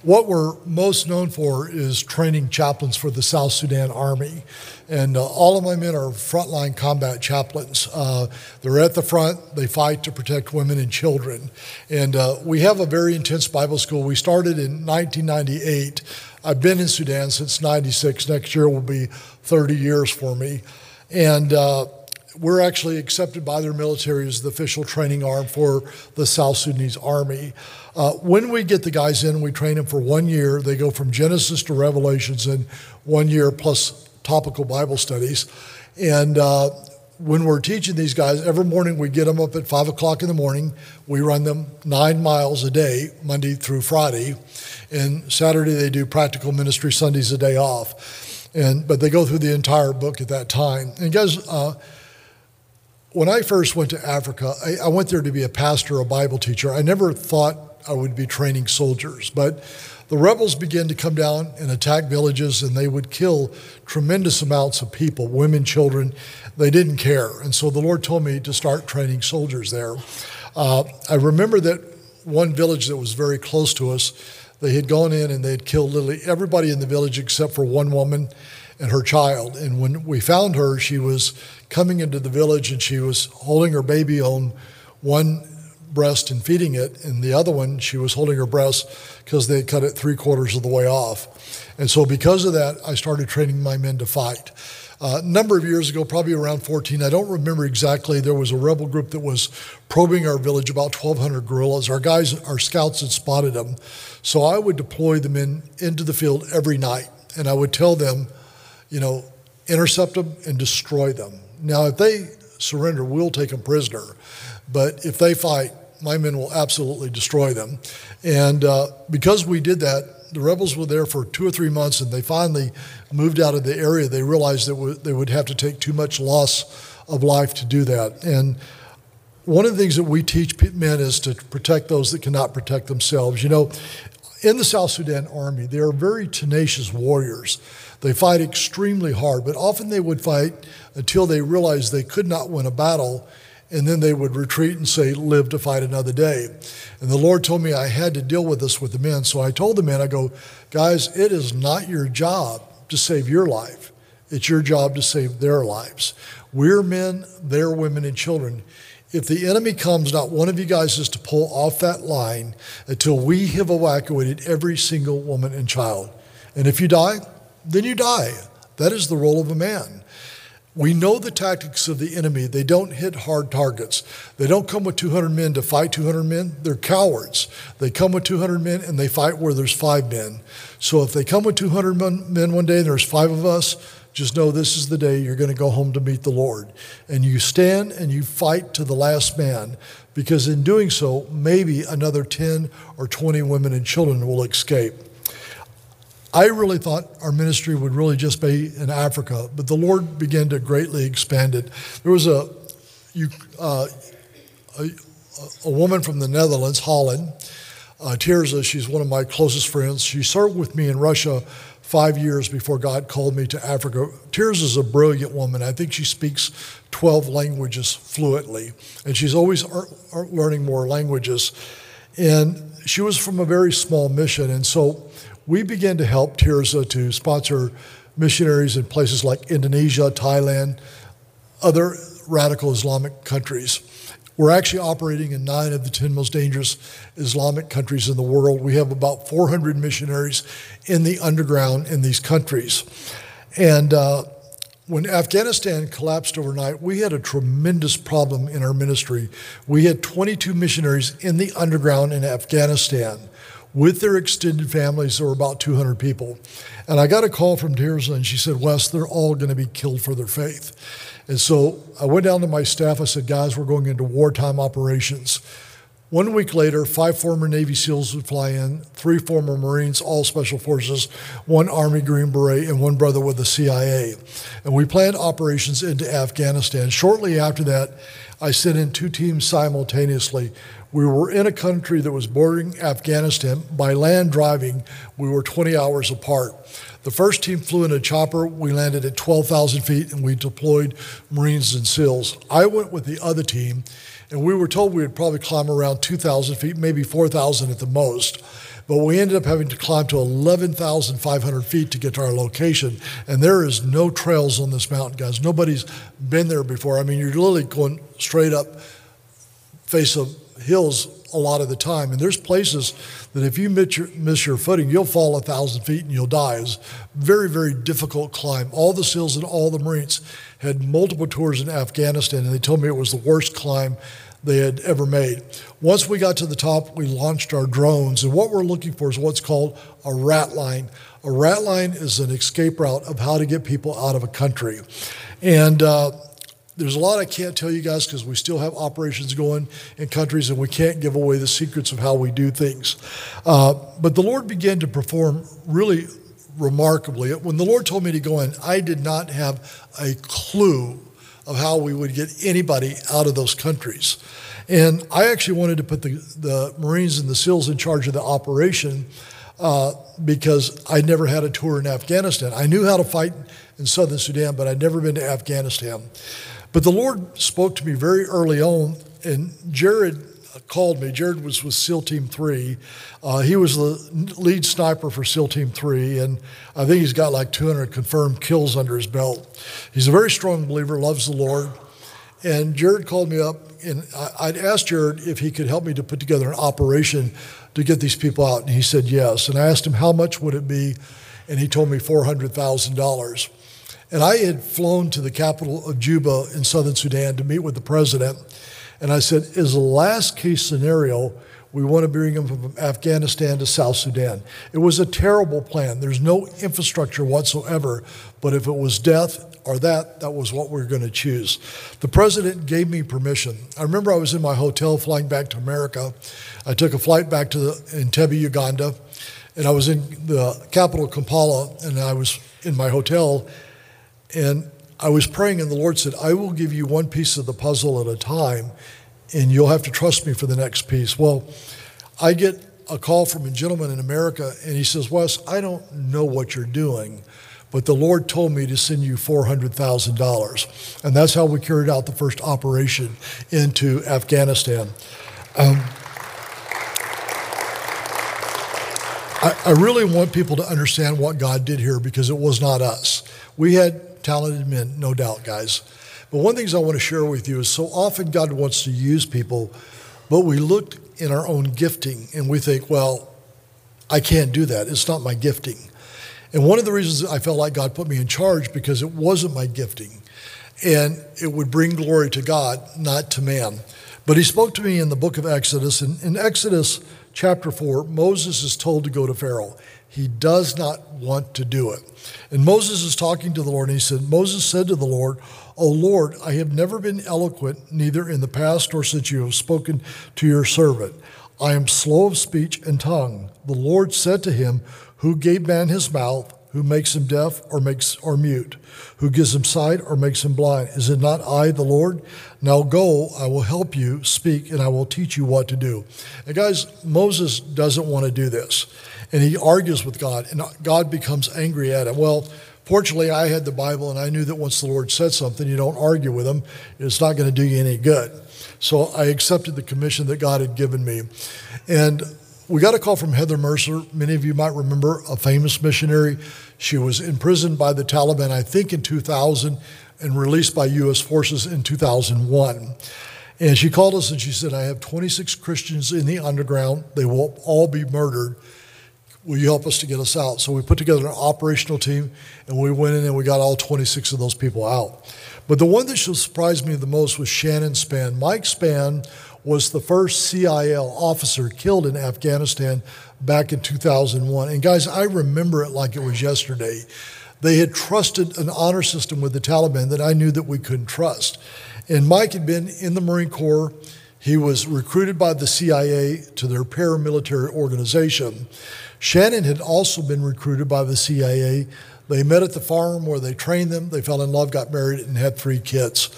What we're most known for is training chaplains for the South Sudan Army. And all of my men are frontline combat chaplains. They're at the front. They fight to protect women and children. And we have a very intense Bible school. We started in 1998. I've been in Sudan since 96. Next year will be 30 years for me. And we're actually accepted by their military as the official training arm for the South Sudanese Army. When we get the guys in, we train them for 1 year. They go from Genesis to Revelations in 1 year plus topical Bible studies. And when we're teaching these guys, every morning we get them up at 5 o'clock in the morning. We run them 9 miles a day, Monday through Friday. And Saturday they do practical ministry, Sunday's a day off. But they go through the entire book at that time. And guys, when I first went to Africa, I went there to be a pastor, a Bible teacher. I never thought I would be training soldiers, but the rebels began to come down and attack villages, and they would kill tremendous amounts of people, women, children. They didn't care. And so the Lord told me to start training soldiers there. I remember that one village that was very close to us, they had gone in and they had killed literally everybody in the village except for one woman and her child. And when we found her, she was coming into the village and she was holding her baby on one breast and feeding it, and the other one, she was holding her breast because they had cut it 3/4 of the way off. And so because of that, I started training my men to fight. A number of years ago, probably around 14, I don't remember exactly, there was a rebel group that was probing our village, about 1,200 guerrillas. Our scouts had spotted them. So I would deploy the men into the field every night, and I would tell them, intercept them and destroy them. Now, if they surrender, we'll take them prisoner. But if they fight, my men will absolutely destroy them. And because we did that, the rebels were there for 2 or 3 months, and they finally moved out of the area. They realized that they would have to take too much loss of life to do that. And one of the things that we teach men is to protect those that cannot protect themselves. In the South Sudan Army, they are very tenacious warriors. They fight extremely hard, but often they would fight until they realized they could not win a battle, and then they would retreat and say, live to fight another day. And the Lord told me I had to deal with this with the men. So I told the men, I go, guys, it is not your job to save your life. It's your job to save their lives. We're men, they're women and children. If the enemy comes, not one of you guys is to pull off that line until we have evacuated every single woman and child. And if you die, then you die. That is the role of a man. We know the tactics of the enemy. They don't hit hard targets. They don't come with 200 men to fight 200 men. They're cowards. They come with 200 men and they fight where there's 5 men. So if they come with 200 men one day and there's 5 of us, just know this is the day you're going to go home to meet the Lord. And you stand and you fight to the last man, because in doing so, maybe another 10 or 20 women and children will escape. I really thought our ministry would really just be in Africa, but the Lord began to greatly expand it. There was a woman from the Netherlands, Holland, Tirza. She's one of my closest friends. She served with me in Russia 5 years before God called me to Africa. Tirza is a brilliant woman. I think she speaks 12 languages fluently, and she's always learning more languages. And she was from a very small mission, and so we began to help Tirza to sponsor missionaries in places like Indonesia, Thailand, other radical Islamic countries. We're actually operating in 9 of the 10 most dangerous Islamic countries in the world. We have about 400 missionaries in the underground in these countries. And when Afghanistan collapsed overnight, we had a tremendous problem in our ministry. We had 22 missionaries in the underground in Afghanistan. With their extended families, there were about 200 people. And I got a call from Tirza, and she said, Wes, they're all going to be killed for their faith. And so I went down to my staff. I said, guys, we're going into wartime operations. 1 week later, 5 former Navy SEALs would fly in, 3 former Marines, all special forces, 1 Army Green Beret, and 1 brother with the CIA. And we planned operations into Afghanistan. Shortly after that, I sent in 2 teams simultaneously. We were in a country that was bordering Afghanistan. By land driving, we were 20 hours apart. The first team flew in a chopper. We landed at 12,000 feet, and we deployed Marines and SEALs. I went with the other team, and we were told we would probably climb around 2,000 feet, maybe 4,000 at the most. But we ended up having to climb to 11,500 feet to get to our location. And there is no trails on this mountain, guys. Nobody's been there before. I mean, you're literally going straight up face of hills a lot of the time. And there's places that if you miss your footing, you'll fall 1,000 feet and you'll die. It's a very, very difficult climb. All the SEALs and all the Marines had multiple tours in Afghanistan, and they told me it was the worst climb they had ever made. Once we got to the top, we launched our drones, and what we're looking for is what's called a rat line. A rat line is an escape route of how to get people out of a country. And there's a lot I can't tell you guys because we still have operations going in countries and we can't give away the secrets of how we do things. But the Lord began to perform really remarkably. When the Lord told me to go in, I did not have a clue of how we would get anybody out of those countries. And I actually wanted to put the Marines and the SEALs in charge of the operation because I never had a tour in Afghanistan. I knew how to fight in southern Sudan, but I'd never been to Afghanistan. But the Lord spoke to me very early on, and Jared called me. Jared was with SEAL Team 3. He was the lead sniper for SEAL Team 3, and I think he's got like 200 confirmed kills under his belt. He's a very strong believer, loves the Lord. And Jared called me up, and I'd asked Jared if he could help me to put together an operation to get these people out, and he said yes. And I asked him how much would it be, and he told me $400,000. And I had flown to the capital of Juba in southern Sudan to meet with the president. And I said, as a last case scenario, we want to bring them from Afghanistan to South Sudan. It was a terrible plan. There's no infrastructure whatsoever. But if it was death or that was what we were going to choose. The president gave me permission. I remember I was in my hotel flying back to America. I took a flight back to Entebbe, Uganda. And I was in the capital, Kampala, and I was in my hotel. And I was praying, and the Lord said, I will give you one piece of the puzzle at a time, and you'll have to trust me for the next piece. Well, I get a call from a gentleman in America, and he says, Wes, I don't know what you're doing, but the Lord told me to send you $400,000. And that's how we carried out the first operation into Afghanistan. I really want people to understand what God did here because it was not us. We had talented men, no doubt, guys. But one of the things I want to share with you is so often God wants to use people, but we look in our own gifting and we think, well, I can't do that. It's not my gifting. And one of the reasons I felt like God put me in charge because it wasn't my gifting and it would bring glory to God, not to man. But he spoke to me in the book of Exodus. And in Exodus chapter 4, Moses is told to go to Pharaoh. He does not want to do it. And Moses is talking to the Lord, and he said, Moses said to the Lord, O Lord, I have never been eloquent, neither in the past nor since you have spoken to your servant. I am slow of speech and tongue. The Lord said to him, who gave man his mouth? Who makes him deaf or mute? Who gives him sight or makes him blind? Is it not I, the Lord? Now go, I will help you speak, and I will teach you what to do. And guys, Moses doesn't want to do this. And he argues with God, and God becomes angry at him. Well, fortunately, I had the Bible, and I knew that once the Lord said something, you don't argue with him. It's not going to do you any good. So I accepted the commission that God had given me. And we got a call from Heather Mercer. Many of you might remember, a famous missionary. She was imprisoned by the Taliban, I think, in 2000, and released by U.S. forces in 2001. And she called us and she said, I have 26 Christians in the underground. They will all be murdered. Will you help us to get us out? So we put together an operational team, and we went in and we got all 26 of those people out. But the one that surprised me the most was Shannon Spann. Mike Spann was the first CIL officer killed in Afghanistan back in 2001. And guys, I remember it like it was yesterday. They had trusted an honor system with the Taliban that I knew that we couldn't trust. And Mike had been in the Marine Corps. He was recruited by the CIA to their paramilitary organization. Shannon had also been recruited by the CIA. They met at the farm where they trained them. They fell in love, got married, and had 3 kids.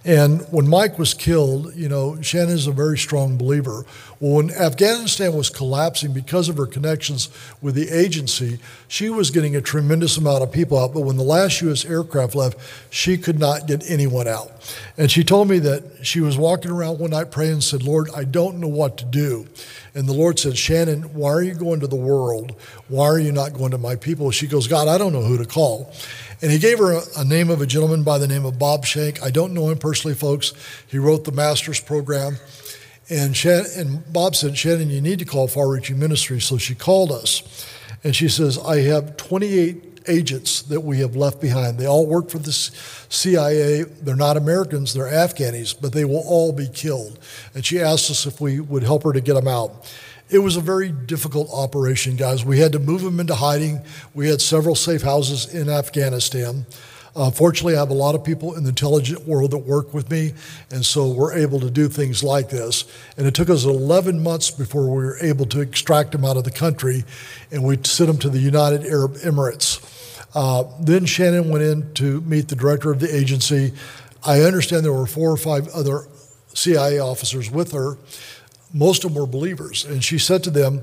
And when Mike was killed, Shannon's a very strong believer. Well, when Afghanistan was collapsing because of her connections with the agency, she was getting a tremendous amount of people out. But when the last U.S. aircraft left, she could not get anyone out. And she told me that she was walking around one night praying and said, Lord, I don't know what to do. And the Lord said, Shannon, why are you going to the world? Why are you not going to my people? She goes, God, I don't know who to call. And he gave her a name of a gentleman by the name of Bob Shank. I don't know him personally, folks. He wrote the master's program. And Bob said, Shannon, you need to call Far Reaching Ministries. So she called us. And she says, I have 28 agents that we have left behind. They all work for the CIA. They're not Americans, they're Afghanis, but they will all be killed. And she asked us if we would help her to get them out. It was a very difficult operation, guys. We had to move them into hiding. We had several safe houses in Afghanistan. Fortunately, I have a lot of people in the intelligence world that work with me, and so we're able to do things like this. And it took us 11 months before we were able to extract them out of the country, and we sent them to the United Arab Emirates. Then Shannon went in to meet the director of the agency. I understand there were 4 or 5 other CIA officers with her. Most of them were believers. And she said to them,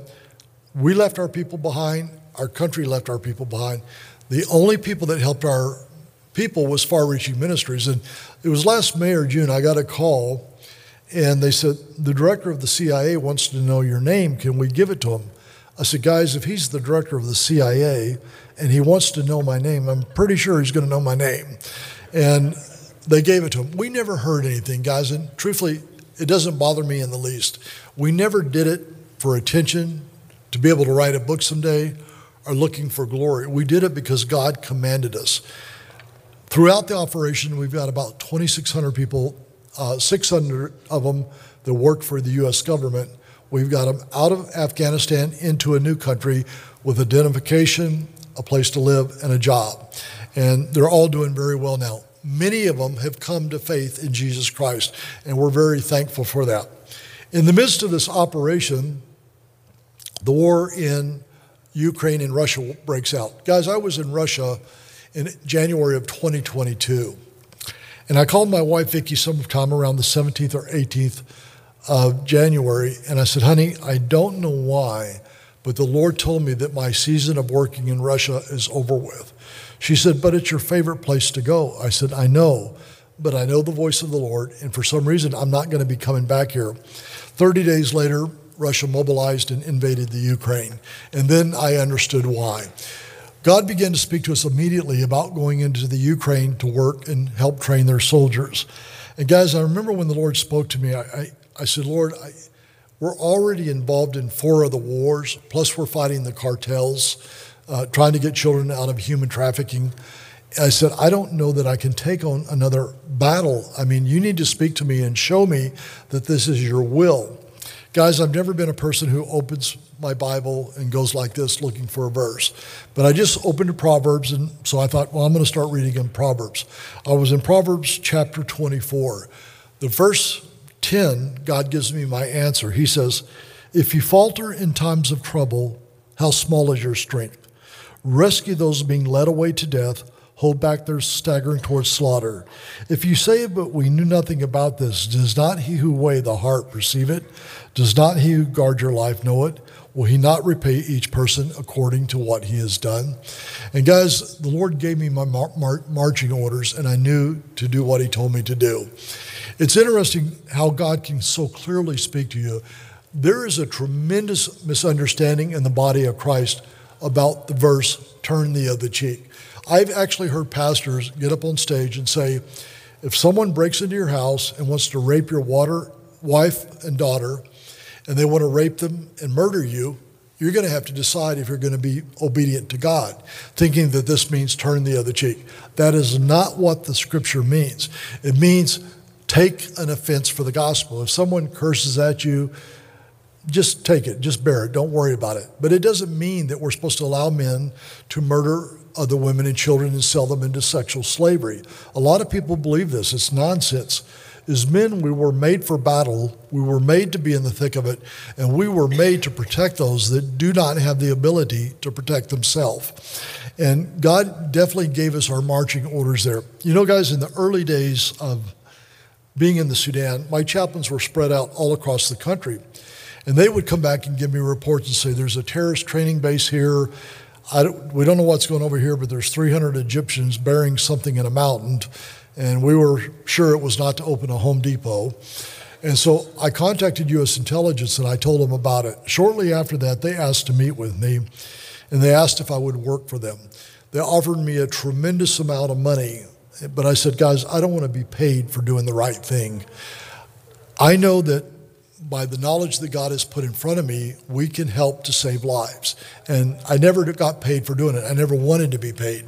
we left our people behind. Our country left our people behind. The only people that helped our people was Far Reaching Ministries. And it was last May or June, I got a call, and they said, the director of the CIA wants to know your name. Can we give it to him? I said, guys, if he's the director of the CIA and he wants to know my name, I'm pretty sure he's going to know my name. And they gave it to him. We never heard anything, guys, and truthfully, it doesn't bother me in the least. We never did it for attention, to be able to write a book someday, or looking for glory. We did it because God commanded us. Throughout the operation, we've got about 2,600 people, 600 of them that work for the U.S. government. We've got them out of Afghanistan into a new country with identification, a place to live, and a job. And they're all doing very well now. Many of them have come to faith in Jesus Christ, and we're very thankful for that. In the midst of this operation, the war in Ukraine and Russia breaks out. Guys, I was in Russia in January of 2022, and I called my wife, Vicki, sometime around the 17th or 18th of January, and I said, honey, I don't know why, but the Lord told me that my season of working in Russia is over with. She said, but it's your favorite place to go. I said, I know, but I know the voice of the Lord, and for some reason, I'm not going to be coming back here. 30 days later, Russia mobilized and invaded the Ukraine, and then I understood why. God began to speak to us immediately about going into the Ukraine to work and help train their soldiers. And guys, I remember when the Lord spoke to me, I said, Lord, we're already involved in 4 of the wars, plus we're fighting the cartels, trying to get children out of human trafficking. I said, I don't know that I can take on another battle. I mean, you need to speak to me and show me that this is your will. Guys, I've never been a person who opens my Bible and goes like this looking for a verse. But I just opened to Proverbs, and so I thought, well, I'm going to start reading in Proverbs. I was in Proverbs chapter 24. The verse 10, God gives me my answer. He says, if you falter in times of trouble, how small is your strength? Rescue those being led away to death. Hold back those staggering towards slaughter. If you say, but we knew nothing about this, does not he who weigh the heart perceive it? Does not he who guard your life know it? Will he not repay each person according to what he has done? And guys, the Lord gave me my marching orders, and I knew to do what he told me to do. It's interesting how God can so clearly speak to you. There is a tremendous misunderstanding in the body of Christ about the verse, turn the other cheek. I've actually heard pastors get up on stage and say, if someone breaks into your house and wants to rape your wife and daughter, and they want to rape them and murder you, you're going to have to decide if you're going to be obedient to God, thinking that this means turn the other cheek. That is not what the scripture means. It means take an offense for the gospel. If someone curses at you, just take it, just bear it, don't worry about it. But it doesn't mean that we're supposed to allow men to murder other women and children and sell them into sexual slavery. A lot of people believe this. It's nonsense. As men, we were made for battle. We were made to be in the thick of it, and we were made to protect those that do not have the ability to protect themselves. And God definitely gave us our marching orders there. You know, guys, in the early days of being in the Sudan, my chaplains were spread out all across the country. And they would come back and give me reports and say, there's a terrorist training base here. We don't know what's going over here, but there's 300 Egyptians burying something in a mountain. And we were sure it was not to open a Home Depot. And so I contacted U.S. intelligence and I told them about it. Shortly after that, they asked to meet with me and they asked if I would work for them. They offered me a tremendous amount of money, but I said, guys, I don't want to be paid for doing the right thing. I know that by the knowledge that God has put in front of me, we can help to save lives. And I never got paid for doing it. I never wanted to be paid.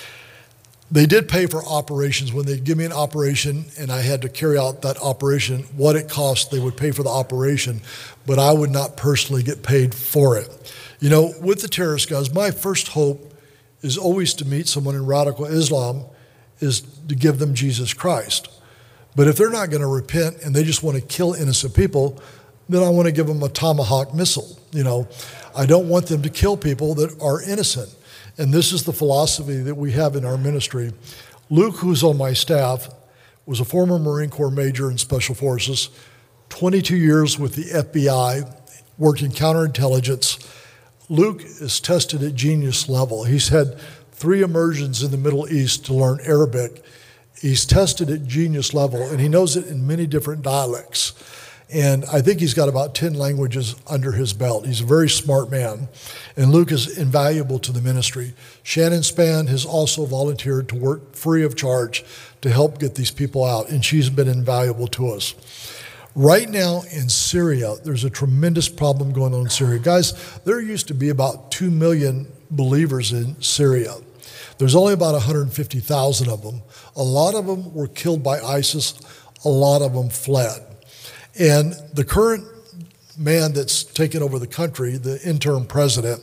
They did pay for operations. When they'd give me an operation and I had to carry out that operation, what it cost, they would pay for the operation, but I would not personally get paid for it. You know, with the terrorist guys, my first hope is always to meet someone in radical Islam, is to give them Jesus Christ. But if they're not going to repent and they just want to kill innocent people, then I want to give them a Tomahawk missile. You know, I don't want them to kill people that are innocent. And this is the philosophy that we have in our ministry. Luke, who's on my staff, was a former Marine Corps major in Special Forces, 22 years with the FBI, worked in counterintelligence. Luke is tested at genius level. He's had 3 immersions in the Middle East to learn Arabic. He's tested at genius level, and he knows it in many different dialects. And I think he's got about 10 languages under his belt. He's a very smart man. And Luke is invaluable to the ministry. Shannon Spann has also volunteered to work free of charge to help get these people out, and she's been invaluable to us. Right now in Syria, there's a tremendous problem going on in Syria. Guys, there used to be about 2 million believers in Syria. There's only about 150,000 of them. A lot of them were killed by ISIS. A lot of them fled. And the current man that's taken over the country, the interim president,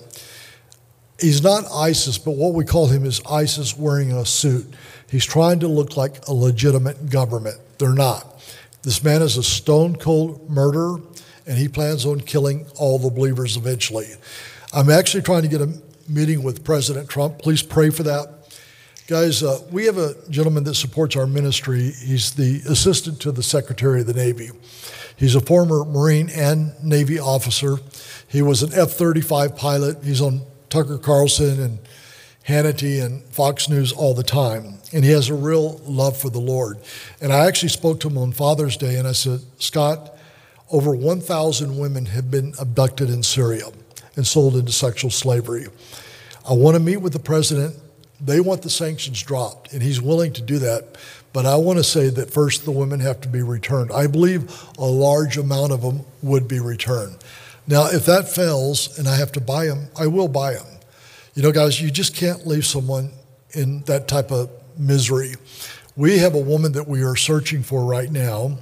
he's not ISIS, but what we call him is ISIS wearing a suit. He's trying to look like a legitimate government. They're not. This man is a stone-cold murderer, and he plans on killing all the believers eventually. I'm actually trying to get a meeting with President Trump. Please pray for that. Guys, we have a gentleman that supports our ministry. He's the assistant to the Secretary of the Navy. He's a former Marine and Navy officer. He was an F-35 pilot. He's on Tucker Carlson and Hannity and Fox News all the time. And he has a real love for the Lord. And I actually spoke to him on Father's Day, and I said, Scott, over 1,000 women have been abducted in Syria and sold into sexual slavery. I want to meet with the president. They want the sanctions dropped, and he's willing to do that. But I want to say that first the women have to be returned. I believe a large amount of them would be returned. Now, if that fails and I have to buy them, I will buy them. You know, guys, you just can't leave someone in that type of misery. We have a woman that we are searching for right now.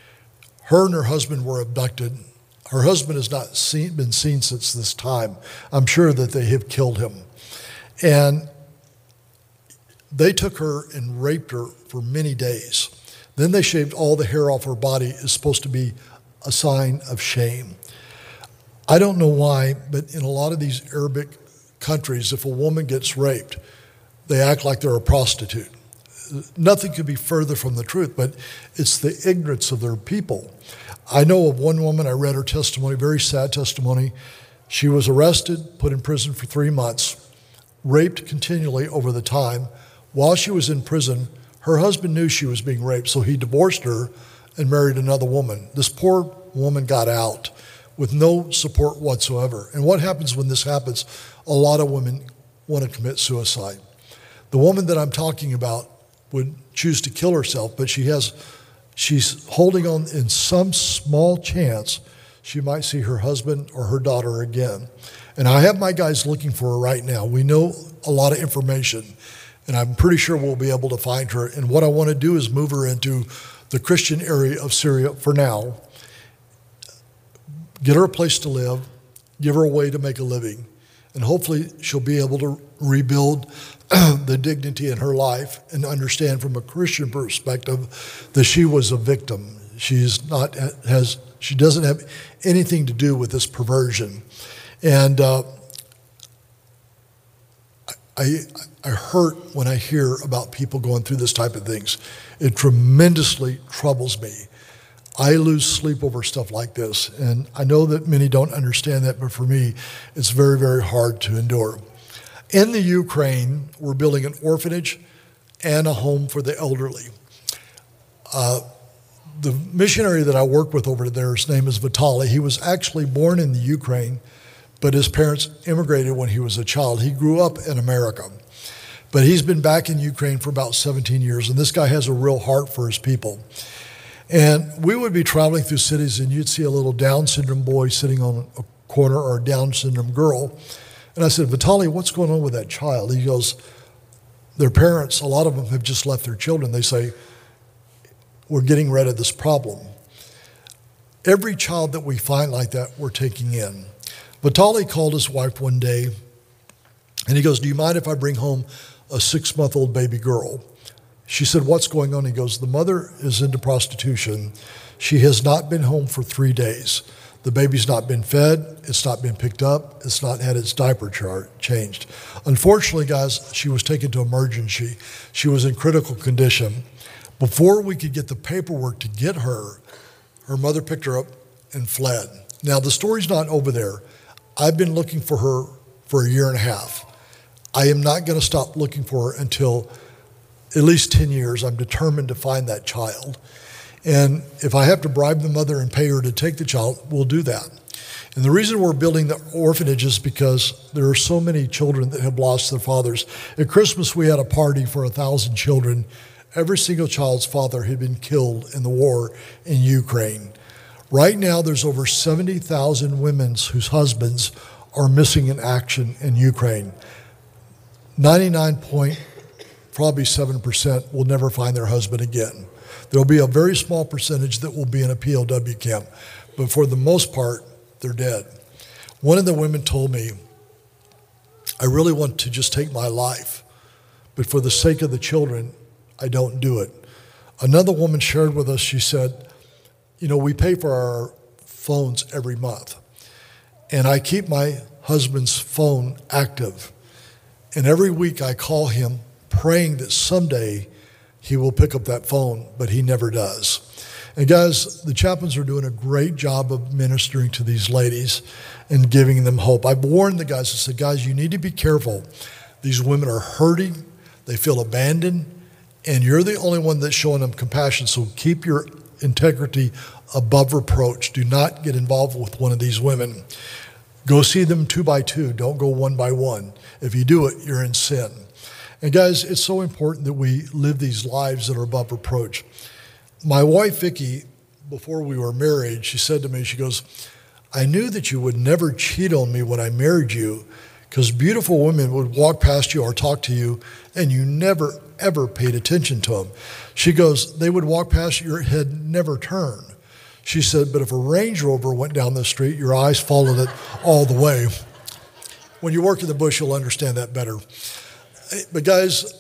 Her and her husband were abducted. Her husband has not been seen since this time. I'm sure that they have killed him. And they took her and raped her for many days. Then they shaved all the hair off her body. It's supposed to be a sign of shame. I don't know why, but in a lot of these Arabic countries, if a woman gets raped, they act like they're a prostitute. Nothing could be further from the truth, but it's the ignorance of their people. I know of one woman, I read her testimony, very sad testimony. She was arrested, put in prison for 3 months, raped continually over the time. While she was in prison, her husband knew she was being raped, so he divorced her and married another woman. This poor woman got out with no support whatsoever. And what happens when this happens? A lot of women want to commit suicide. The woman that I'm talking about would choose to kill herself, but she's holding on in some small chance she might see her husband or her daughter again. And I have my guys looking for her right now. We know a lot of information, and I'm pretty sure we'll be able to find her. And what I want to do is move her into the Christian area of Syria for now, get her a place to live, give her a way to make a living, and hopefully she'll be able to rebuild the dignity in her life and understand from a Christian perspective that she was a victim. She doesn't have anything to do with this perversion. And I hurt when I hear about people going through this type of things. It tremendously troubles me. I lose sleep over stuff like this, and I know that many don't understand that, but for me, it's very, very hard to endure. In the Ukraine, we're building an orphanage and a home for the elderly. The missionary that I work with over there, his name is Vitaly. He was actually born in the Ukraine, but his parents immigrated when he was a child. He grew up in America, but he's been back in Ukraine for about 17 years, and this guy has a real heart for his people. And we would be traveling through cities, and you'd see a little Down syndrome boy sitting on a corner or a Down syndrome girl. And I said, Vitaly, what's going on with that child? He goes, their parents, a lot of them have just left their children. They say, we're getting rid of this problem. Every child that we find like that, we're taking in. Vitaly called his wife one day, and he goes, do you mind if I bring home a 6-month-old baby girl? She said, what's going on? He goes, the mother is into prostitution. She has not been home for 3 days. The baby's not been fed. It's not been picked up. It's not had its diaper changed. Unfortunately, guys, she was taken to emergency. She was in critical condition. Before we could get the paperwork to get her, her mother picked her up and fled. Now, the story's not over there. I've been looking for her for a year and a half. I am not going to stop looking for her until at least 10 years. I'm determined to find that child. And if I have to bribe the mother and pay her to take the child, we'll do that. And the reason we're building the orphanage is because there are so many children that have lost their fathers. At Christmas, we had a party for 1,000 children. Every single child's father had been killed in the war in Ukraine. Right now, there's over 70,000 women whose husbands are missing in action in Ukraine. 99.7% will never find their husband again. There'll be a very small percentage that will be in a POW camp, but for the most part, they're dead. One of the women told me, I really want to just take my life, but for the sake of the children, I don't do it. Another woman shared with us, she said, you know, we pay for our phones every month, and I keep my husband's phone active, and every week I call him praying that someday he will pick up that phone, but he never does. And guys, the chaplains are doing a great job of ministering to these ladies and giving them hope. I've warned the guys, I said, guys, you need to be careful. These women are hurting, they feel abandoned, and you're the only one that's showing them compassion, so keep your integrity above reproach. Do not get involved with one of these women. Go see them 2 by 2, don't go 1 by 1. If you do it, you're in sin. And guys, it's so important that we live these lives that are above reproach. My wife, Vicki, before we were married, she said to me, she goes, I knew that you would never cheat on me when I married you because beautiful women would walk past you or talk to you and you never, ever paid attention to them. She goes, they would walk past your head, never turn. She said, but if a Range Rover went down the street, your eyes followed it all the way. When you work in the bush, you'll understand that better. But guys,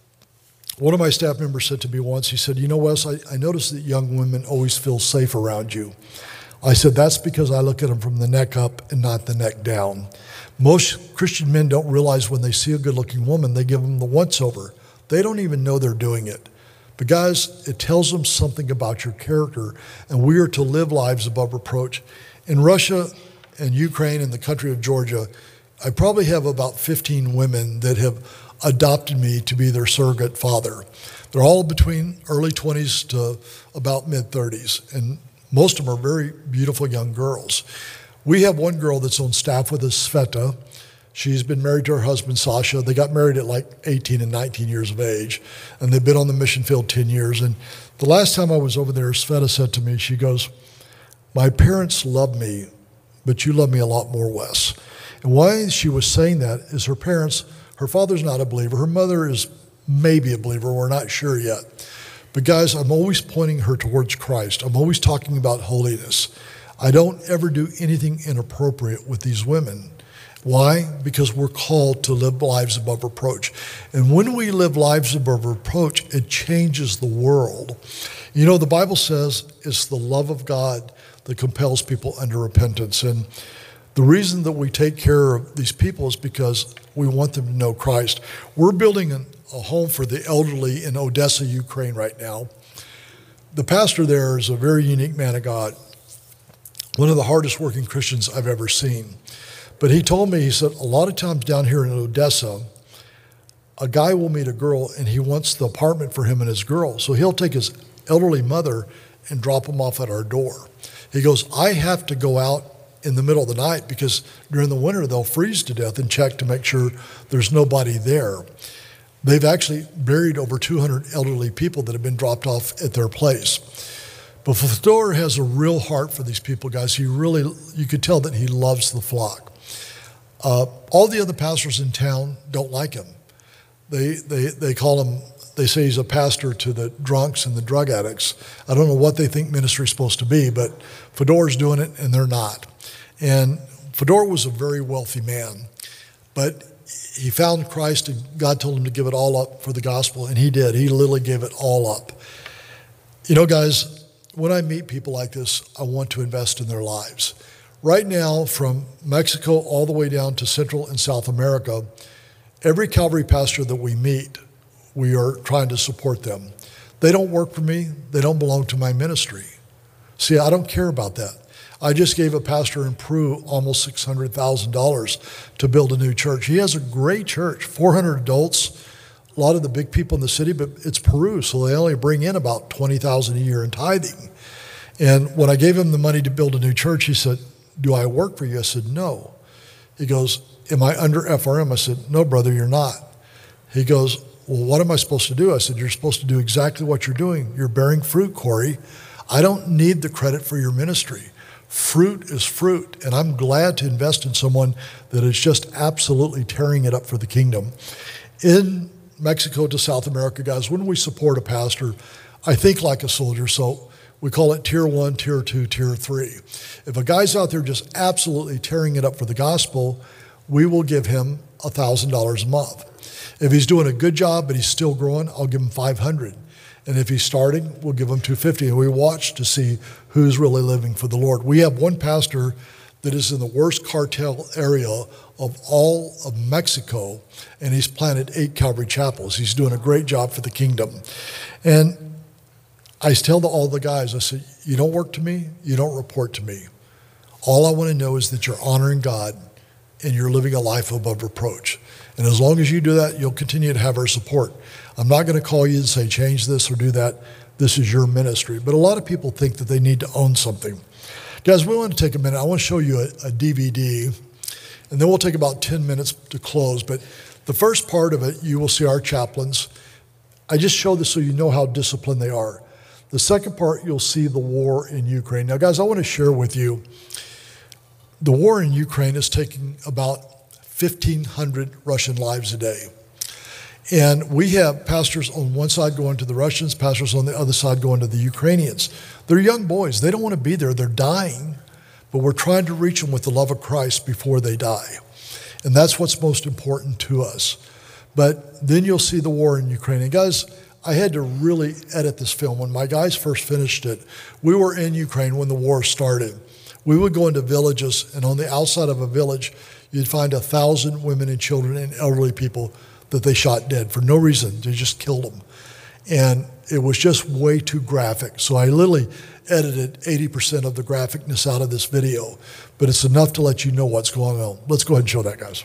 one of my staff members said to me once, he said, you know, Wes, I noticed that young women always feel safe around you. I said, that's because I look at them from the neck up and not the neck down. Most Christian men don't realize when they see a good-looking woman, they give them the once-over. They don't even know they're doing it. But guys, it tells them something about your character, and we are to live lives above reproach. In Russia and Ukraine and the country of Georgia, I probably have about 15 women that have adopted me to be their surrogate father. They're all between early 20s to about mid-30s, and most of them are very beautiful young girls. We have one girl that's on staff with us, Sveta. She's been married to her husband, Sasha. They got married at like 18 and 19 years of age, and they've been on the mission field 10 years. And the last time I was over there, Sveta said to me, she goes, my parents love me, but you love me a lot more, Wes. And why she was saying that is her parents, her father's not a believer. Her mother is maybe a believer. We're not sure yet. But guys, I'm always pointing her towards Christ. I'm always talking about holiness. I don't ever do anything inappropriate with these women. Why? Because we're called to live lives above reproach. And when we live lives above reproach, it changes the world. You know, the Bible says it's the love of God that compels people under repentance. And The reason that we take care of these people is because we want them to know Christ. We're building a home for the elderly in Odessa, Ukraine right now. The pastor there is a very unique man of God, one of the hardest working Christians I've ever seen. But he told me, he said, a lot of times down here in Odessa, a guy will meet a girl and he wants the apartment for him and his girl. So he'll take his elderly mother and drop them off at our door. He goes, I have to go out in the middle of the night because during the winter they'll freeze to death and check to make sure there's nobody there. They've actually buried over 200 elderly people that have been dropped off at their place. But Fedor has a real heart for these people, guys. You could tell that he loves the flock. All the other pastors in town don't like him. They call him, they say he's a pastor to the drunks and the drug addicts. I don't know what they think ministry is supposed to be, but Fedor's doing it and they're not. And Fedor was a very wealthy man, but he found Christ and God told him to give it all up for the gospel, and he did. He literally gave it all up. You know, guys, when I meet people like this, I want to invest in their lives. Right now, from Mexico all the way down to Central and South America, every Calvary pastor that we meet, we are trying to support them. They don't work for me. They don't belong to my ministry. See, I don't care about that. I just gave a pastor in Peru almost $600,000 to build a new church. He has a great church, 400 adults, a lot of the big people in the city, but it's Peru, so they only bring in about $20,000 a year in tithing. And when I gave him the money to build a new church, he said, do I work for you? I said, no. He goes, am I under FRM? I said, no, brother, you're not. He goes, well, what am I supposed to do? I said, you're supposed to do exactly what you're doing. You're bearing fruit, Corey. I don't need the credit for your ministry. Fruit is fruit, and I'm glad to invest in someone that is just absolutely tearing it up for the kingdom. In Mexico to South America, guys, when we support a pastor, I think like a soldier, so we call it tier 1, tier 2, tier 3. If a guy's out there just absolutely tearing it up for the gospel, we will give him $1,000 a month. If he's doing a good job but he's still growing, I'll give him $500. And if he's starting, we'll give him $250. And we watch to see who's really living for the Lord. We have one pastor that is in the worst cartel area of all of Mexico, and he's planted 8 Calvary chapels. He's doing a great job for the kingdom. And I tell all the guys, I say, you don't work to me, you don't report to me. All I want to know is that you're honoring God and you're living a life above reproach. And as long as you do that, you'll continue to have our support. I'm not going to call you and say, change this or do that. This is your ministry. But a lot of people think that they need to own something. Guys, we want to take a minute. I want to show you a DVD, and then we'll take about 10 minutes to close. But the first part of it, you will see our chaplains. I just show this so you know how disciplined they are. The second part, you'll see the war in Ukraine. Now, guys, I want to share with you, the war in Ukraine is taking about 1,500 Russian lives a day. And we have pastors on one side going to the Russians, pastors on the other side going to the Ukrainians. They're young boys. They don't want to be there. They're dying, but we're trying to reach them with the love of Christ before they die. And that's what's most important to us. But then you'll see the war in Ukraine. And guys, I had to really edit this film. When my guys first finished it, we were in Ukraine when the war started. We would go into villages, and on the outside of a village, you'd find 1,000 women and children and elderly people that they shot dead for no reason. They just killed them. And it was just way too graphic. So I literally edited 80% of the graphicness out of this video, but it's enough to let you know what's going on. Let's go ahead and show that, guys.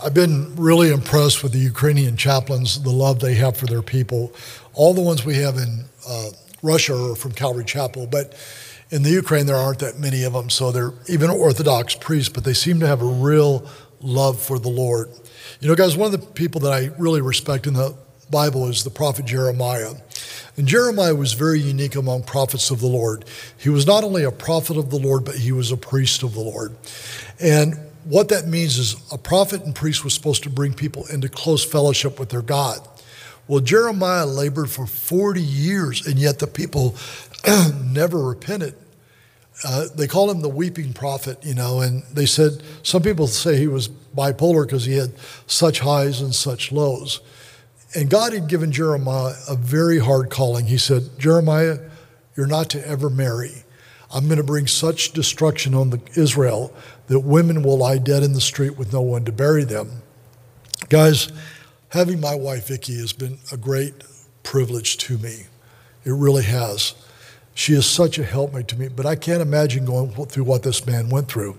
I've been really impressed with the Ukrainian chaplains, the love they have for their people. All the ones we have in Russia are from Calvary Chapel, but in the Ukraine there aren't that many of them, so they're even Orthodox priests, but they seem to have a real love for the Lord. You know, guys, one of the people that I really respect in the Bible is the prophet Jeremiah. And Jeremiah was very unique among prophets of the Lord. He was not only a prophet of the Lord, but he was a priest of the Lord. And what that means is a prophet and priest was supposed to bring people into close fellowship with their God. Well, Jeremiah labored for 40 years, and yet the people never repented. They call him the weeping prophet, you know, and they said, some people say he was bipolar because he had such highs and such lows. And God had given Jeremiah a very hard calling. He said, Jeremiah, you're not to ever marry. I'm going to bring such destruction on Israel that women will lie dead in the street with no one to bury them. Guys, having my wife, Vicki, has been a great privilege to me. It really has. She is such a helpmate to me, but I can't imagine going through what this man went through.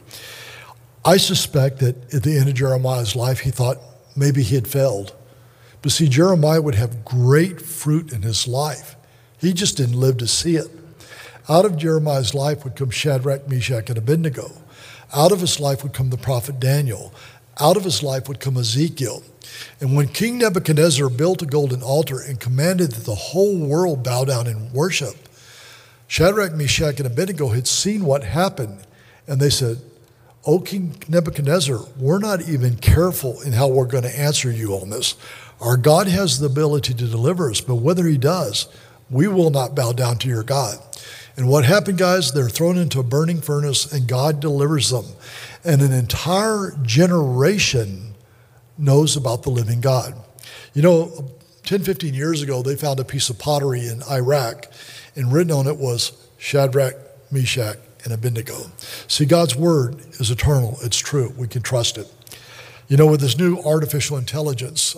I suspect that at the end of Jeremiah's life, he thought maybe he had failed. But see, Jeremiah would have great fruit in his life. He just didn't live to see it. Out of Jeremiah's life would come Shadrach, Meshach, and Abednego. Out of his life would come the prophet Daniel. Out of his life would come Ezekiel. And when King Nebuchadnezzar built a golden altar and commanded that the whole world bow down and worship, Shadrach, Meshach, and Abednego had seen what happened, and they said, "O King Nebuchadnezzar, we're not even careful in how we're going to answer you on this. Our God has the ability to deliver us, but whether he does, we will not bow down to your God." And what happened, guys? They're thrown into a burning furnace, and God delivers them. And an entire generation knows about the living God. You know, 10, 15 years ago, they found a piece of pottery in Iraq, and written on it was Shadrach, Meshach, and Abednego. See, God's word is eternal. It's true. We can trust it. You know, with this new artificial intelligence,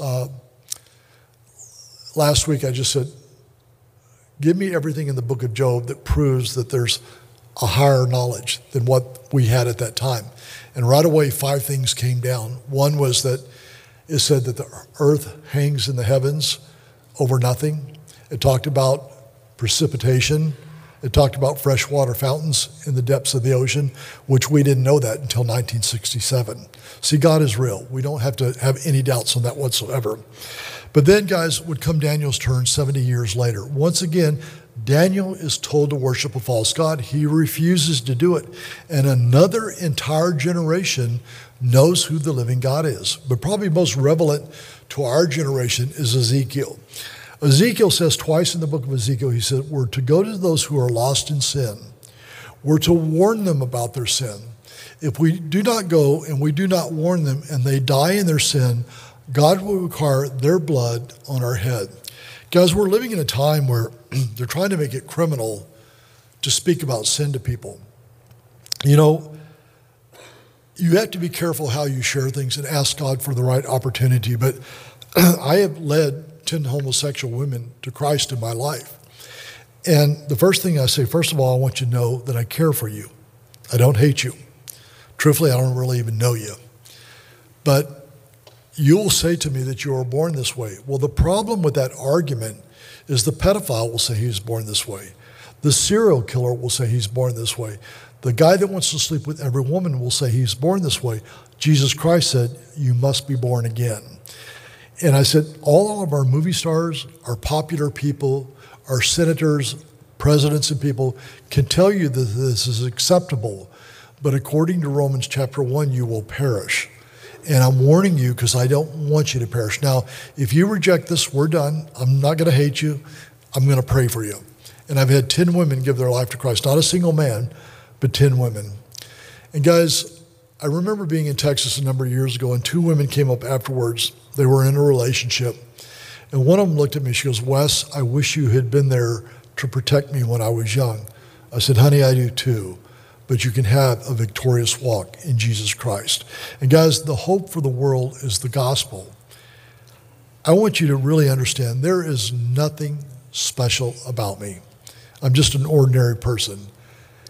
last week I just said, give me everything in the book of Job that proves that there's a higher knowledge than what we had at that time. And right away, 5 things came down. One was that it said that the earth hangs in the heavens over nothing. It talked about precipitation. It talked about freshwater fountains in the depths of the ocean, which we didn't know that until 1967. See, God is real. We don't have to have any doubts on that whatsoever. But then, guys, would come Daniel's turn 70 years later. Once again, Daniel is told to worship a false god. He refuses to do it. And another entire generation knows who the living God is. But probably most relevant to our generation is Ezekiel. Ezekiel says twice in the book of Ezekiel, he said, we're to go to those who are lost in sin. We're to warn them about their sin. If we do not go and we do not warn them and they die in their sin, God will require their blood on our head. Guys, we're living in a time where they're trying to make it criminal to speak about sin to people. You know, you have to be careful how you share things and ask God for the right opportunity. But I have led 10 homosexual women to Christ in my life. And the first thing I say, first of all, I want you to know that I care for you. I don't hate you. Truthfully, I don't really even know you. But you'll say to me that you were born this way. Well, the problem with that argument is the pedophile will say he was born this way. The serial killer will say he's born this way. The guy that wants to sleep with every woman will say he's born this way. Jesus Christ said, you must be born again. And I said, all of our movie stars, our popular people, our senators, presidents and people can tell you that this is acceptable. But according to Romans chapter 1, you will perish. And I'm warning you because I don't want you to perish. Now, if you reject this, we're done. I'm not going to hate you. I'm going to pray for you. And I've had 10 women give their life to Christ. Not a single man, but 10 women. And guys, I remember being in Texas a number of years ago, and 2 women came up afterwards. They were in a relationship. And one of them looked at me. She goes, Wes, I wish you had been there to protect me when I was young. I said, honey, I do too. But you can have a victorious walk in Jesus Christ. And guys, the hope for the world is the gospel. I want you to really understand there is nothing special about me. I'm just an ordinary person.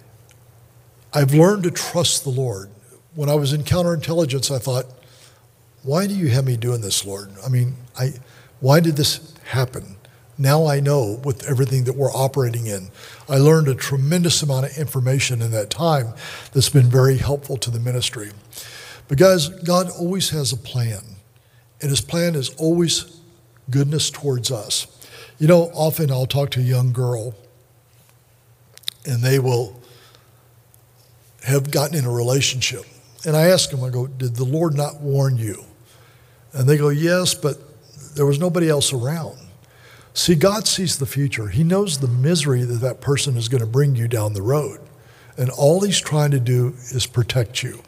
I've learned to trust the Lord. When I was in counterintelligence, I thought, why do you have me doing this, Lord? I mean, why did this happen? Now I know with everything that we're operating in. I learned a tremendous amount of information in that time that's been very helpful to the ministry. But guys, God always has a plan, and his plan is always goodness towards us. You know, often I'll talk to a young girl, and they will have gotten in a relationship. And I ask them, I go, did the Lord not warn you? And they go, yes, but there was nobody else around. See, God sees the future. He knows the misery that that person is going to bring you down the road. And all he's trying to do is protect you.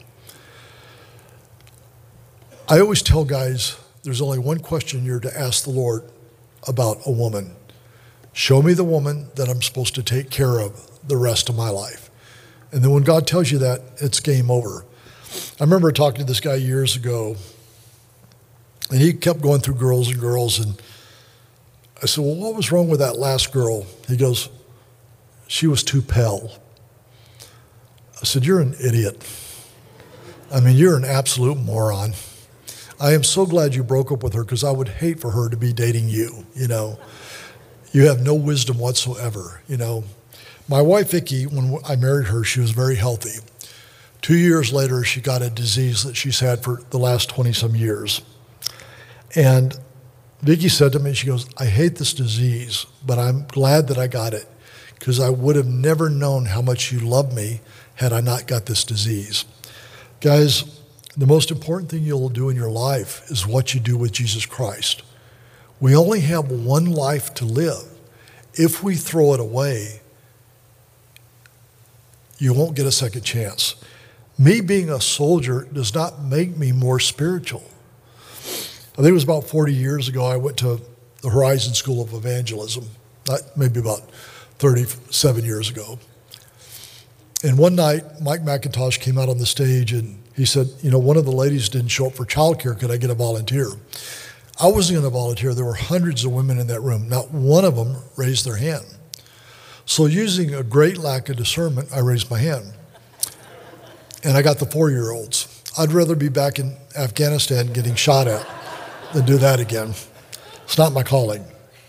I always tell guys, there's only one question you're to ask the Lord about a woman. Show me the woman that I'm supposed to take care of the rest of my life. And then when God tells you that, it's game over. I remember talking to this guy years ago, and he kept going through girls, and I said, well, what was wrong with that last girl? He goes, she was too pale. I said, you're an idiot. I mean, you're an absolute moron. I am so glad you broke up with her because I would hate for her to be dating you, you know. You have no wisdom whatsoever, you know. My wife, Vicki, when I married her, she was very healthy. 2 years later, she got a disease that she's had for the last 20-some years. And Vicki said to me, she goes, I hate this disease, but I'm glad that I got it because I would have never known how much you love me had I not got this disease. Guys, the most important thing you'll do in your life is what you do with Jesus Christ. We only have one life to live. If we throw it away, you won't get a second chance. Me being a soldier does not make me more spiritual. I think it was about 40 years ago, I went to the Horizon School of Evangelism, maybe about 37 years ago. And one night, Mike McIntosh came out on the stage and he said, you know, one of the ladies didn't show up for childcare. Could I get a volunteer? I wasn't going to volunteer. There were hundreds of women in that room. Not one of them raised their hand. So using a great lack of discernment, I raised my hand. And I got the 4-year-olds. I'd rather be back in Afghanistan getting shot at than do that again. It's not my calling.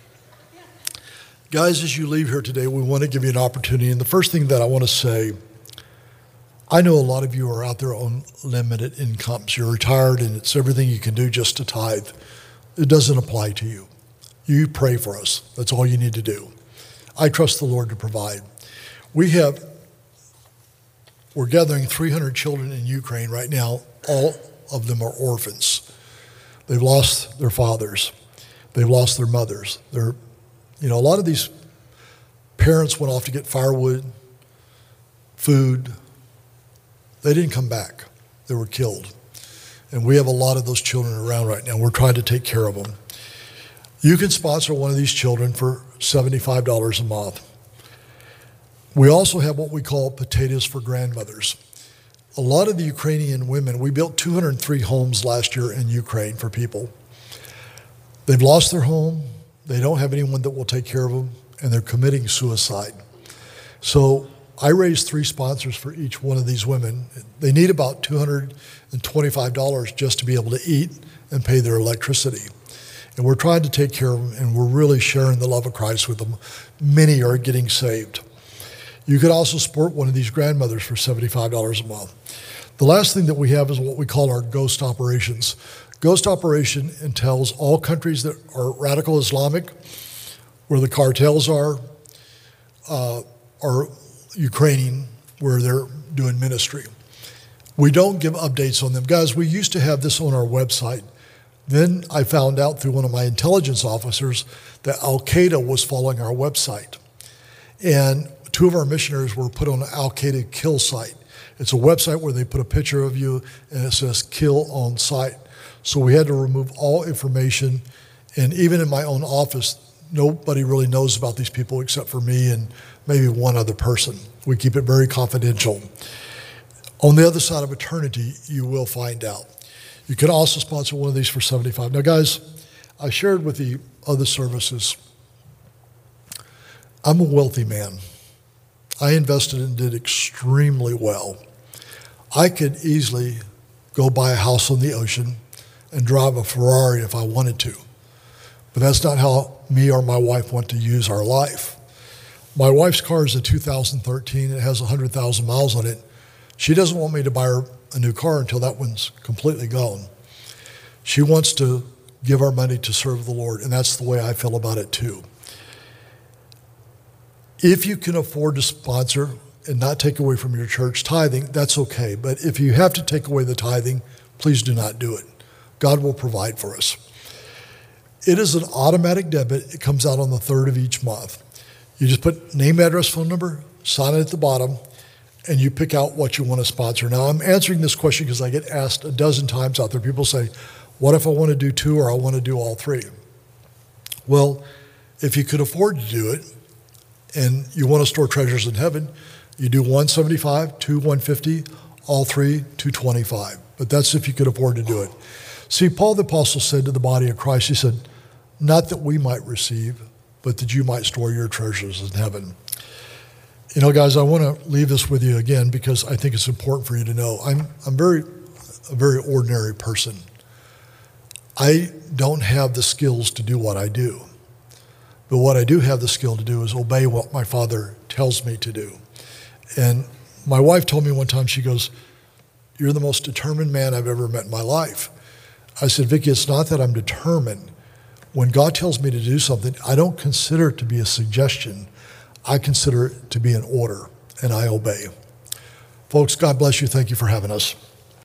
Guys, as you leave here today, we want to give you an opportunity. And the first thing that I want to say, I know a lot of you are out there on limited incomes. You're retired and it's everything you can do just to tithe. It doesn't apply to you. You pray for us. That's all you need to do. I trust the Lord to provide. We're gathering 300 children in Ukraine right now. All of them are orphans. They've lost their fathers. They've lost their mothers. A lot of these parents went off to get firewood, food. They didn't come back. They were killed. And we have a lot of those children around right now. We're trying to take care of them. You can sponsor one of these children for $75 a month. We also have what we call potatoes for grandmothers. A lot of the Ukrainian women, we built 203 homes last year in Ukraine for people. They've lost their home. They don't have anyone that will take care of them, and they're committing suicide. So I raised 3 sponsors for each one of these women. They need about $225 just to be able to eat and pay their electricity. And we're trying to take care of them, and we're really sharing the love of Christ with them. Many are getting saved. You could also support one of these grandmothers for $75 a month. The last thing that we have is what we call our ghost operations. Ghost operation entails all countries that are radical Islamic, where the cartels are Ukrainian, where they're doing ministry. We don't give updates on them. Guys, we used to have this on our website. Then I found out through one of my intelligence officers that Al-Qaeda was following our website. And 2 of our missionaries were put on an Al-Qaeda kill site. It's a website where they put a picture of you and it says kill on site. So we had to remove all information. And even in my own office, nobody really knows about these people except for me and maybe one other person. We keep it very confidential. On the other side of eternity, you will find out. You can also sponsor one of these for $75. Now, guys, I shared with the other services, I'm a wealthy man. I invested and did extremely well. I could easily go buy a house on the ocean and drive a Ferrari if I wanted to. But that's not how me or my wife want to use our life. My wife's car is a 2013. It has 100,000 miles on it. She doesn't want me to buy her a new car until that one's completely gone. She wants to give our money to serve the Lord, and that's the way I feel about it too. If you can afford to sponsor and not take away from your church tithing, that's okay. But if you have to take away the tithing, please do not do it. God will provide for us. It is an automatic debit. It comes out on the 3rd of each month. You just put name, address, phone number, sign it at the bottom, and you pick out what you want to sponsor. Now, I'm answering this question because I get asked a dozen times out there. People say, what if I want to do 2 or I want to do all 3? Well, if you could afford to do it and you want to store treasures in heaven, you do 175, 2, 150, all 3, 225. But that's if you could afford to do it. See, Paul the Apostle said to the body of Christ, he said, not that we might receive, but that you might store your treasures in heaven. You know, guys, I want to leave this with you again because I think it's important for you to know. I'm a very ordinary person. I don't have the skills to do what I do. But what I do have the skill to do is obey what my Father tells me to do. And my wife told me one time, she goes, you're the most determined man I've ever met in my life. I said, Vicki, it's not that I'm determined. When God tells me to do something, I don't consider it to be a suggestion. I consider it to be an order, and I obey. Folks, God bless you. Thank you for having us.